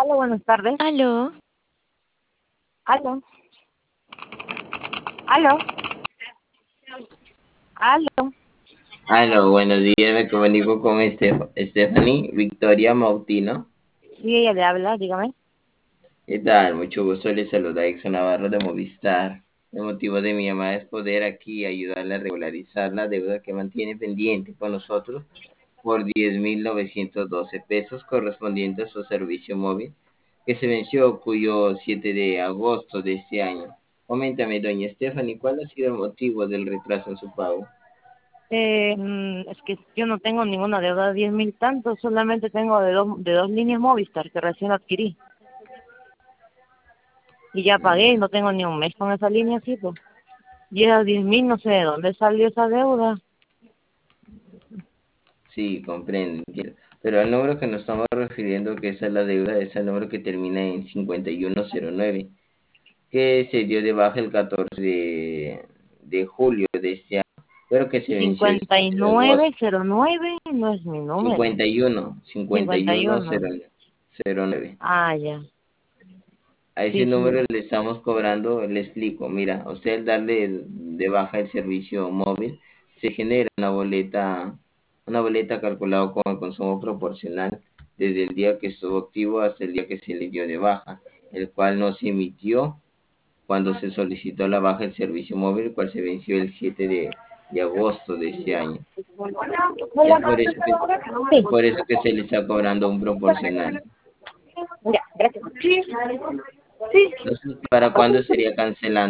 Hola, buenas tardes. Aló, Aló, aló, aló. Aló, buenos días, me comunico con Stephanie Victoria Mautino. Sí, ella le habla, dígame. ¿Qué tal? Mucho gusto, les saluda Exxon Navarro de Movistar. El motivo de mi llamada es poder aquí ayudarle a regularizar la deuda que mantiene pendiente con nosotros por 10.912 pesos correspondiente a su servicio móvil que se venció cuyo 7 de agosto de este año. Coméntame, doña Stephanie, ¿cuál ha sido el motivo del retraso en su pago? Es que yo no tengo ninguna deuda de 10.000 tantos, solamente tengo de dos líneas Movistar que recién adquirí. Y ya pagué y no tengo ni un mes con esa línea, sí, pues. Y esas 10.000, no sé de dónde salió esa deuda. Sí, comprendo, entiendo. Pero el número que nos estamos refiriendo, que esa es la deuda, es el número que termina en 5109, que se dio de baja el 14 de julio de este año, pero que se venció el Cincuenta y 7 de nueve agosto. cero nueve no es mi número. 51, 51. 5109. Ah, ya. A ese Sí, número sí. le estamos cobrando, le explico, mira, usted al darle de baja el servicio móvil, se genera una boleta calculada con el consumo proporcional desde el día que estuvo activo hasta el día que se le dio de baja, el cual no se emitió cuando se solicitó la baja del servicio móvil, el cual se venció el 7 de agosto de este año. Es Sí. por eso que se le está cobrando un proporcional. Ya, gracias. Sí. Sí. Entonces, ¿para cuándo sería cancelando?